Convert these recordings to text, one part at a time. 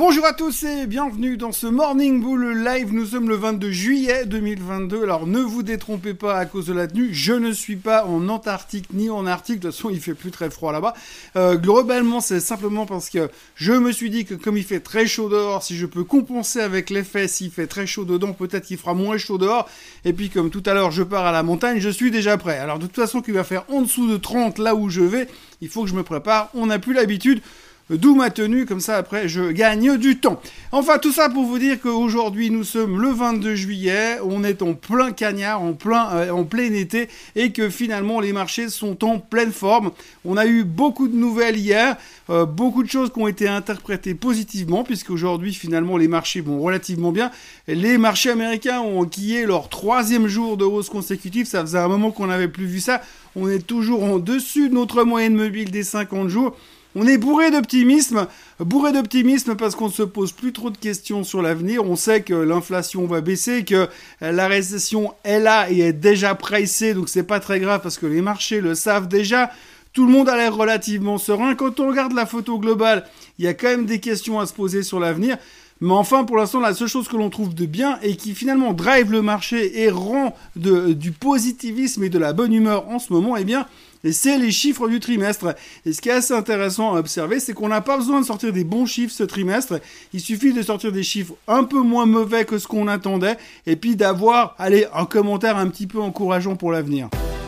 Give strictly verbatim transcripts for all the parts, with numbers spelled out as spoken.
Bonjour à tous et bienvenue dans ce Morning Bull Live. Nous sommes le vingt-deux juillet deux mille vingt-deux. Alors ne vous détrompez pas à cause de la tenue. Je ne suis pas en Antarctique ni en Arctique. De toute façon, il fait plus très froid là-bas. Euh, globalement, c'est simplement parce que je me suis dit que comme il fait très chaud dehors, si je peux compenser avec l'effet, s'il fait très chaud dedans, peut-être qu'il fera moins chaud dehors. Et puis comme tout à l'heure, je pars à la montagne, je suis déjà prêt. Alors de toute façon, qu'il va faire en dessous de trente là où je vais, il faut que je me prépare. On n'a plus l'habitude. D'où ma tenue, comme ça après je gagne du temps. Enfin tout ça pour vous dire qu'aujourd'hui nous sommes le vingt-deux juillet, on est en plein cagnard, en plein, euh, en plein été, et que finalement les marchés sont en pleine forme. On a eu beaucoup de nouvelles hier, euh, beaucoup de choses qui ont été interprétées positivement, puisqu'aujourd'hui finalement les marchés vont relativement bien. Les marchés américains ont enquillé leur troisième jour de hausse consécutive, ça faisait un moment qu'on n'avait plus vu ça. On est toujours en dessus de notre moyenne mobile des cinquante jours. On est bourré d'optimisme, bourré d'optimisme parce qu'on ne se pose plus trop de questions sur l'avenir. On sait que l'inflation va baisser, que la récession est là et est déjà pricée, donc c'est pas très grave parce que les marchés le savent déjà. Tout le monde a l'air relativement serein. Quand on regarde la photo globale, il y a quand même des questions à se poser sur l'avenir. Mais enfin, pour l'instant, la seule chose que l'on trouve de bien et qui finalement drive le marché et rend de, du positivisme et de la bonne humeur en ce moment, eh bien, c'est les chiffres du trimestre. Et ce qui est assez intéressant à observer, c'est qu'on n'a pas besoin de sortir des bons chiffres ce trimestre. Il suffit de sortir des chiffres un peu moins mauvais que ce qu'on attendait et puis d'avoir, allez, un commentaire un petit peu encourageant pour l'avenir.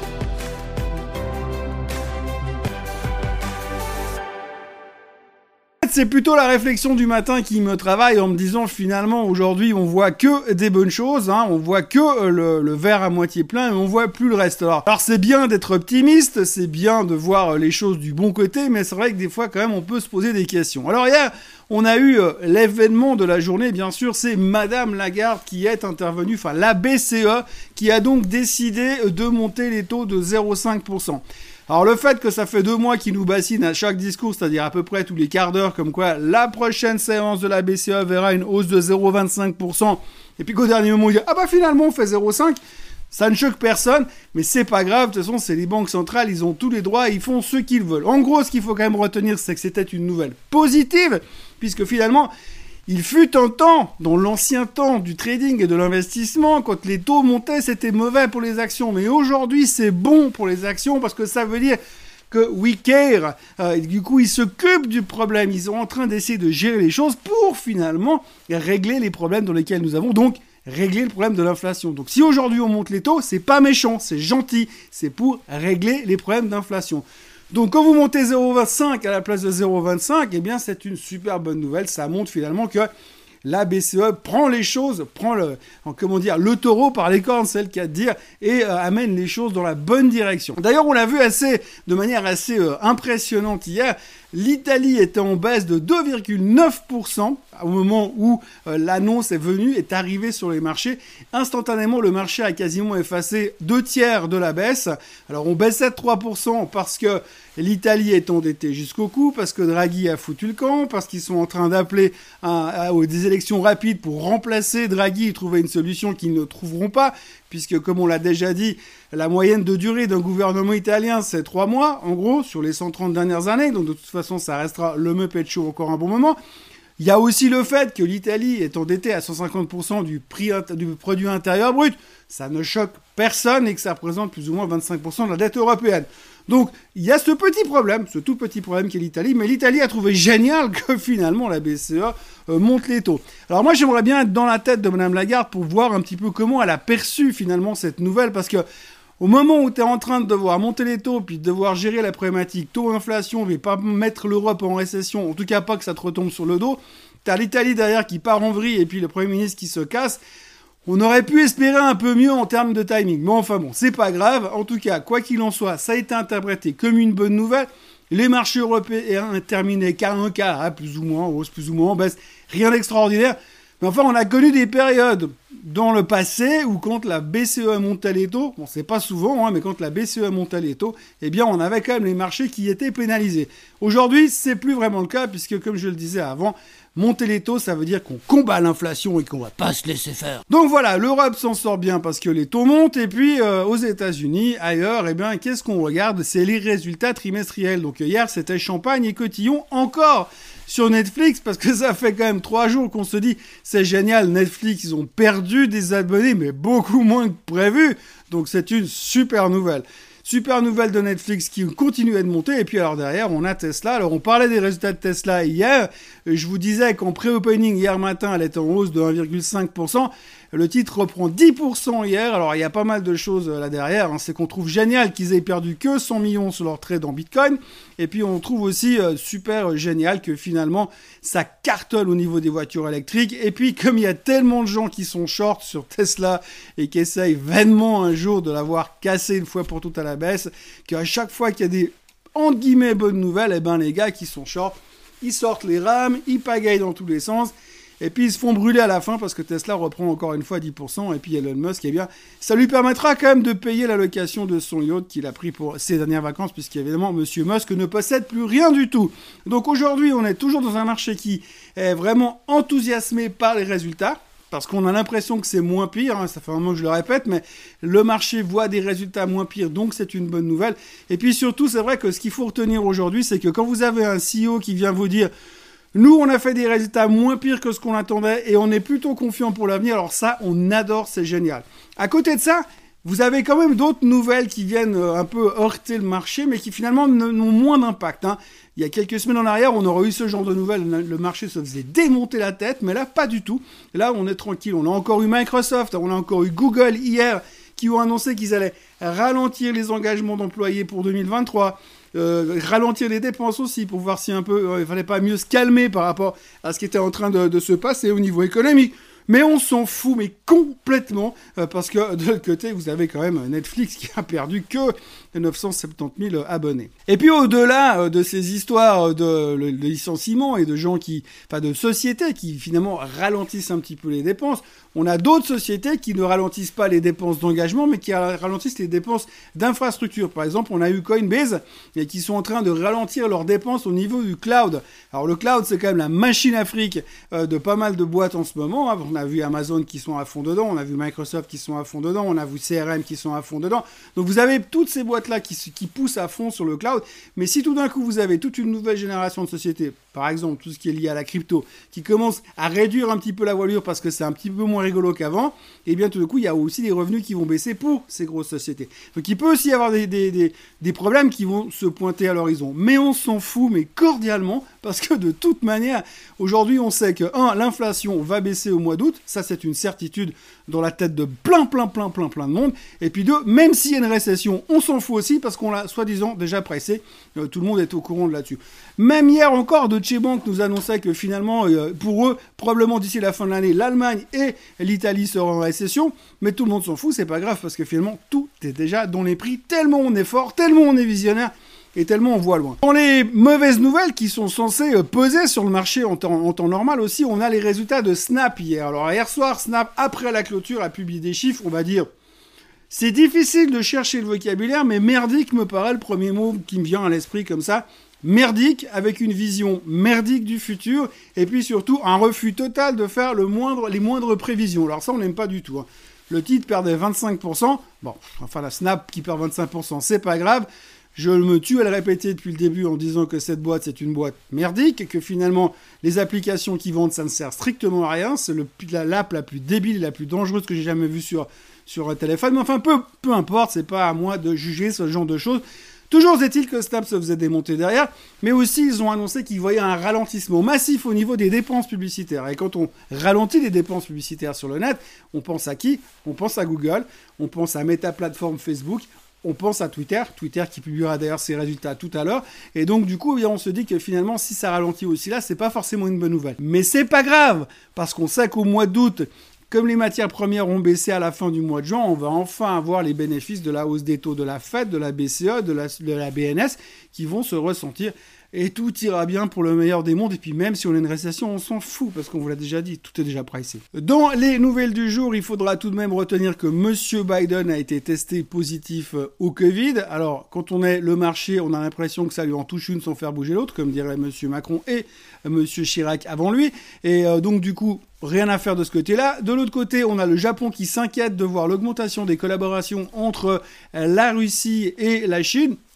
C'est plutôt la réflexion du matin qui me travaille en me disant finalement aujourd'hui on voit que des bonnes choses, hein, on voit que le, le verre à moitié plein et on voit plus le reste. Alors, alors c'est bien d'être optimiste, c'est bien de voir les choses du bon côté, mais c'est vrai que des fois quand même on peut se poser des questions. Alors hier on a eu euh, l'événement de la journée, bien sûr, c'est Madame Lagarde qui est intervenue, enfin la B C E qui a donc décidé de monter les taux de zéro virgule cinq pour cent. Alors le fait que ça fait deux mois qu'ils nous bassinent à chaque discours, c'est-à-dire à peu près tous les quarts d'heure, comme quoi la prochaine séance de la B C E verra une hausse de zéro virgule vingt-cinq pour cent, et puis qu'au dernier moment, on dit « Ah bah finalement, on fait zéro virgule cinq », ça ne choque personne, mais c'est pas grave, de toute façon, c'est les banques centrales, ils ont tous les droits, ils font ce qu'ils veulent. En gros, ce qu'il faut quand même retenir, c'est que c'était une nouvelle positive, puisque finalement... Il fut un temps, dans l'ancien temps du trading et de l'investissement, quand les taux montaient, c'était mauvais pour les actions. Mais aujourd'hui, c'est bon pour les actions parce que ça veut dire que we care. Euh, du coup, ils s'occupent du problème. Ils sont en train d'essayer de gérer les choses pour finalement régler les problèmes dans lesquels nous avons. Donc, régler le problème de l'inflation. Donc, si aujourd'hui on monte les taux, c'est pas méchant, c'est gentil. C'est pour régler les problèmes d'inflation. Donc quand vous montez zéro virgule vingt-cinq à la place de zéro virgule vingt-cinq, eh bien c'est une super bonne nouvelle. Ça montre finalement que la B C E prend les choses, prend le, comment dire, le taureau par les cornes, c'est le cas de dire, et euh, amène les choses dans la bonne direction. D'ailleurs, on l'a vu assez, de manière assez euh, impressionnante hier. L'Italie était en baisse de deux virgule neuf pour cent au moment où euh, l'annonce est venue, est arrivée sur les marchés. Instantanément, le marché a quasiment effacé deux tiers de la baisse. Alors, on baissait de trois pour cent parce que l'Italie est endettée jusqu'au cou, parce que Draghi a foutu le camp, parce qu'ils sont en train d'appeler à, à, à des élections rapides pour remplacer Draghi et trouver une solution qu'ils ne trouveront pas, puisque, comme on l'a déjà dit, la moyenne de durée d'un gouvernement italien, c'est trois mois, en gros, sur les cent trente dernières années. Donc, de toute façon, ça restera le Muppet Show encore un bon moment. Il y a aussi le fait que l'Italie est endettée à cent cinquante pour cent du prix du produit intérieur brut. Ça ne choque personne et que ça représente plus ou moins vingt-cinq pour cent de la dette européenne. Donc, il y a ce petit problème, ce tout petit problème qu'est l'Italie, mais l'Italie a trouvé génial que finalement la B C E euh, monte les taux. Alors moi, j'aimerais bien être dans la tête de Madame Lagarde pour voir un petit peu comment elle a perçu finalement cette nouvelle, parce que au moment où tu es en train de devoir monter les taux, puis de devoir gérer la problématique taux-inflation, mais pas mettre l'Europe en récession, en tout cas pas que ça te retombe sur le dos, tu as l'Italie derrière qui part en vrille et puis le Premier ministre qui se casse. On aurait pu espérer un peu mieux en termes de timing. Mais enfin bon, c'est pas grave. En tout cas, quoi qu'il en soit, ça a été interprété comme une bonne nouvelle. Les marchés européens ont terminé qu'à un quart, hein, plus ou moins, en hausse, plus ou moins en baisse. Rien d'extraordinaire. Mais enfin, on a connu des périodes dans le passé où quand la B C E montait les taux, bon, c'est pas souvent, hein, mais quand la B C E montait les taux, eh bien, on avait quand même les marchés qui étaient pénalisés. Aujourd'hui, c'est plus vraiment le cas puisque, comme je le disais avant, monter les taux, ça veut dire qu'on combat l'inflation et qu'on va pas se laisser faire. Donc voilà, l'Europe s'en sort bien parce que les taux montent. Et puis, euh, aux États-Unis, ailleurs, eh bien, qu'est-ce qu'on regarde? C'est les résultats trimestriels. Donc hier, c'était Champagne et Cotillon encore. sur Netflix, parce que ça fait quand même trois jours qu'on se dit c'est génial, Netflix, ils ont perdu des abonnés, mais beaucoup moins que prévu, donc c'est une super nouvelle. Super nouvelle de Netflix qui continue à monter. Et puis alors derrière, on a Tesla. Alors on parlait des résultats de Tesla hier. Je vous disais qu'en pré-opening hier matin, elle était en hausse de un virgule cinq pour cent. Le titre reprend dix pour cent hier. Alors il y a pas mal de choses là derrière. Hein. C'est qu'on trouve génial qu'ils aient perdu que cent millions sur leur trade en Bitcoin. Et puis on trouve aussi euh, super génial que finalement ça cartonne au niveau des voitures électriques. Et puis comme il y a tellement de gens qui sont short sur Tesla et qui essayent vainement un jour de l'avoir cassé une fois pour toutes à la baisse, qu'à chaque fois qu'il y a des entre guillemets bonnes nouvelles, eh ben les gars qui sont short, ils sortent les rames, ils pagayent dans tous les sens. Et puis ils se font brûler à la fin parce que Tesla reprend encore une fois dix pour cent. Et puis Elon Musk, eh bien, ça lui permettra quand même de payer la location de son yacht qu'il a pris pour ses dernières vacances, puisqu'évidemment, Monsieur Musk ne possède plus rien du tout. Donc aujourd'hui, on est toujours dans un marché qui est vraiment enthousiasmé par les résultats. Parce qu'on a l'impression que c'est moins pire, hein, ça fait un moment que je le répète, mais le marché voit des résultats moins pires, donc c'est une bonne nouvelle. Et puis surtout, c'est vrai que ce qu'il faut retenir aujourd'hui, c'est que quand vous avez un C E O qui vient vous dire « Nous, on a fait des résultats moins pires que ce qu'on attendait et on est plutôt confiant pour l'avenir », alors ça, on adore, c'est génial. À côté de ça, vous avez quand même d'autres nouvelles qui viennent un peu heurter le marché, mais qui finalement n'ont moins d'impact. Hein. Il y a quelques semaines en arrière, on aurait eu ce genre de nouvelles, le marché se faisait démonter la tête, mais là, pas du tout. Là, on est tranquille. On a encore eu Microsoft, on a encore eu Google hier, qui ont annoncé qu'ils allaient ralentir les engagements d'employés pour deux mille vingt-trois, euh, ralentir les dépenses aussi, pour voir si un peu, euh, il fallait pas mieux se calmer par rapport à ce qui était en train de, de se passer au niveau économique. Mais on s'en fout, mais complètement, euh, parce que de l'autre côté, vous avez quand même Netflix qui a perdu que neuf cent soixante-dix mille abonnés. Et puis au-delà euh, de ces histoires de, de, de licenciements et de gens qui, enfin de sociétés qui finalement ralentissent un petit peu les dépenses, on a d'autres sociétés qui ne ralentissent pas les dépenses d'engagement, mais qui ralentissent les dépenses d'infrastructure. Par exemple, on a eu Coinbase, et qui sont en train de ralentir leurs dépenses au niveau du cloud. Alors le cloud, c'est quand même la machine à fric euh, de pas mal de boîtes en ce moment. Hein. On a vu Amazon qui sont à fond dedans, on a vu Microsoft qui sont à fond dedans, on a vu C R M qui sont à fond dedans. Donc vous avez toutes ces boîtes-là qui, qui poussent à fond sur le cloud. Mais si tout d'un coup vous avez toute une nouvelle génération de sociétés, par exemple tout ce qui est lié à la crypto, qui commence à réduire un petit peu la voilure parce que c'est un petit peu moins rigolo qu'avant, et bien tout d'un coup il y a aussi des revenus qui vont baisser pour ces grosses sociétés. Donc il peut aussi y avoir des, des, des, des problèmes qui vont se pointer à l'horizon. Mais on s'en fout, mais cordialement, parce que de toute manière, aujourd'hui on sait que, un, l'inflation va baisser au mois d'août, ça c'est une certitude dans la tête de plein, plein, plein, plein, plein de monde, et puis deux, même s'il y a une récession, on s'en fout aussi, parce qu'on l'a soi-disant déjà pressé, euh, tout le monde est au courant de là-dessus. Même hier encore, Deutsche Bank nous annonçait que finalement, euh, pour eux, probablement d'ici la fin de l'année, l'Allemagne et l'Italie seront en récession, mais tout le monde s'en fout, c'est pas grave, parce que finalement, tout est déjà dans les prix, tellement on est fort, tellement on est visionnaire, et tellement on voit loin. Dans les mauvaises nouvelles qui sont censées peser sur le marché en temps, en temps normal aussi, on a les résultats de Snap hier. Alors hier soir, Snap, après la clôture, a publié des chiffres, on va dire... C'est difficile de chercher le vocabulaire, mais merdique me paraît le premier mot qui me vient à l'esprit comme ça. Merdique, avec une vision merdique du futur, et puis surtout un refus total de faire le moindre, les moindres prévisions. Alors ça, on n'aime pas du tout. Hein. Le titre perdait vingt-cinq pour cent. Bon, enfin la Snap qui perd vingt-cinq pour cent, c'est pas grave. Je me tue à le répéter depuis le début en disant que cette boîte, c'est une boîte merdique, et que finalement, les applications qui vendent, ça ne sert strictement à rien. C'est le, la, l'app la plus débile et la plus dangereuse que j'ai jamais vue sur, sur un téléphone. Mais enfin, peu, peu importe, c'est pas à moi de juger ce genre de choses. Toujours est-il que Snap se faisait démonter derrière, mais aussi ils ont annoncé qu'ils voyaient un ralentissement massif au niveau des dépenses publicitaires. Et quand on ralentit les dépenses publicitaires sur le net, on pense à qui ? On pense à Google, on pense à Meta Platform Facebook, on pense à Twitter, Twitter qui publiera d'ailleurs ses résultats tout à l'heure, et donc du coup, on se dit que finalement, si ça ralentit aussi là, c'est pas forcément une bonne nouvelle. Mais c'est pas grave, parce qu'on sait qu'au mois d'août, comme les matières premières ont baissé à la fin du mois de juin, on va enfin avoir les bénéfices de la hausse des taux de la Fed, de la B C E, de la, de la B N S, qui vont se ressentir. Et tout ira bien pour le meilleur des mondes. Et puis même si on a une récession, on s'en fout, parce qu'on vous l'a déjà dit, tout est déjà pricé. Dans les nouvelles du jour, il faudra tout de même retenir que Monsieur Biden a été testé positif au Covid. Alors, quand on est le marché, on a l'impression que ça lui en touche une sans faire bouger l'autre, comme dirait Monsieur Macron et Monsieur Chirac avant lui. Et euh, donc du coup, rien à faire de ce côté-là. De l'autre côté, on a le Japon qui s'inquiète de voir l'augmentation des collaborations entre la Russie et la Chine.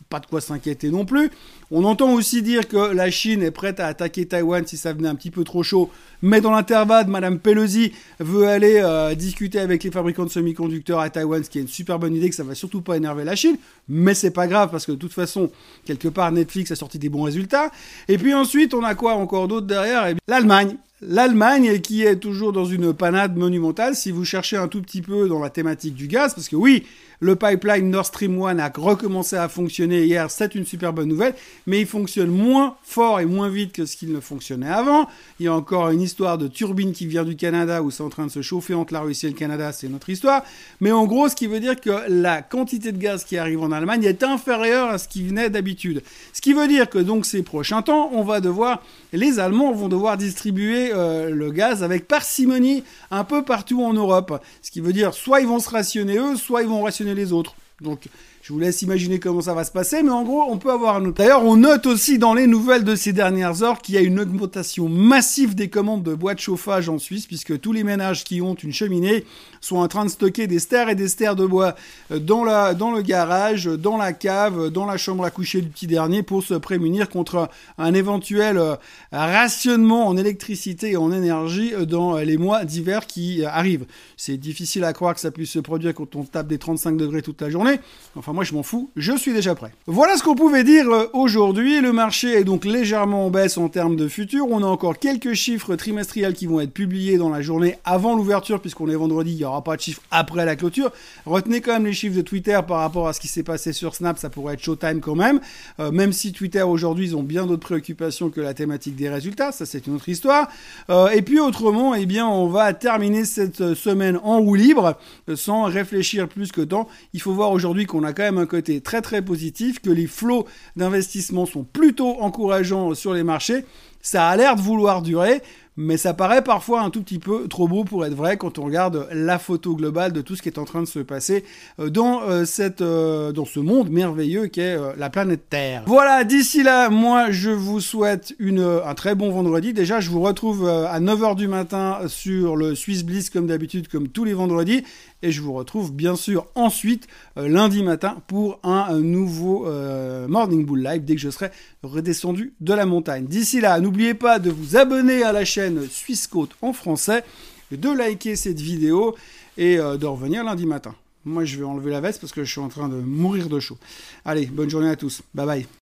pas de quoi s'inquiéter non plus. On entend aussi dire que la Chine est prête à attaquer Taïwan si ça venait un petit peu trop chaud, mais dans l'intervalle, Madame Pelosi veut aller euh, discuter avec les fabricants de semi-conducteurs à Taïwan, ce qui est une super bonne idée, que ça va surtout pas énerver la Chine, mais c'est pas grave parce que de toute façon, quelque part, Netflix a sorti des bons résultats. Et puis ensuite, on a quoi encore d'autre derrière? Eh bien, l'Allemagne. L'Allemagne qui est toujours dans une panade monumentale, si vous cherchez un tout petit peu dans la thématique du gaz, parce que oui, le pipeline Nord Stream un a recommencé à fonctionner hier, c'est une super bonne nouvelle, mais il fonctionne moins fort et moins vite que ce qu'il ne fonctionnait avant. Il y a encore une histoire de turbine qui vient du Canada où c'est en train de se chauffer entre la Russie et le Canada, c'est notre histoire. Mais en gros, ce qui veut dire que la quantité de gaz qui arrive en Allemagne est inférieure à ce qui venait d'habitude. Ce qui veut dire que donc ces prochains temps, on va devoir, les Allemands vont devoir distribuer euh, le gaz avec parcimonie un peu partout en Europe. Ce qui veut dire soit ils vont se rationner eux, soit ils vont rationner les autres. Donc, je vous laisse imaginer comment ça va se passer, mais en gros, on peut avoir un autre. D'ailleurs, on note aussi dans les nouvelles de ces dernières heures qu'il y a une augmentation massive des commandes de bois de chauffage en Suisse, puisque tous les ménages qui ont une cheminée sont en train de stocker des stères et des stères de bois dans, la, dans le garage, dans la cave, dans la chambre à coucher du petit dernier pour se prémunir contre un éventuel rationnement en électricité et en énergie dans les mois d'hiver qui arrivent. C'est difficile à croire que ça puisse se produire quand on tape des trente-cinq degrés toute la journée. Enfin, moi, je m'en fous, je suis déjà prêt. Voilà ce qu'on pouvait dire aujourd'hui. Le marché est donc légèrement en baisse en termes de futur. On a encore quelques chiffres trimestriels qui vont être publiés dans la journée avant l'ouverture, puisqu'on est vendredi, il n'y aura pas de chiffres après la clôture. Retenez quand même les chiffres de Twitter par rapport à ce qui s'est passé sur Snap, ça pourrait être showtime quand même. Euh, même si Twitter aujourd'hui, ils ont bien d'autres préoccupations que la thématique des résultats, ça c'est une autre histoire. Euh, et puis autrement, eh bien, on va terminer cette semaine en roue libre, euh, sans réfléchir plus que tant. Il faut voir aujourd'hui qu'on a quand même un côté très très positif, que les flots d'investissement sont plutôt encourageants sur les marchés. Ça a l'air de vouloir durer, mais ça paraît parfois un tout petit peu trop beau pour être vrai quand on regarde la photo globale de tout ce qui est en train de se passer dans, euh, cette, euh, dans ce monde merveilleux qu'est euh, la planète Terre. Voilà, d'ici là, moi je vous souhaite une, un très bon vendredi. Déjà, je vous retrouve euh, à neuf heures du matin sur le Swiss Bliss comme d'habitude, comme tous les vendredis. Et je vous retrouve bien sûr ensuite euh, lundi matin pour un, un nouveau euh, Morning Bull Live dès que je serai redescendu de la montagne. D'ici là, n'oubliez pas de vous abonner à la chaîne Swissquote en français, de liker cette vidéo et euh, de revenir lundi matin. Moi, je vais enlever la veste parce que je suis en train de mourir de chaud. Allez, bonne journée à tous. Bye bye.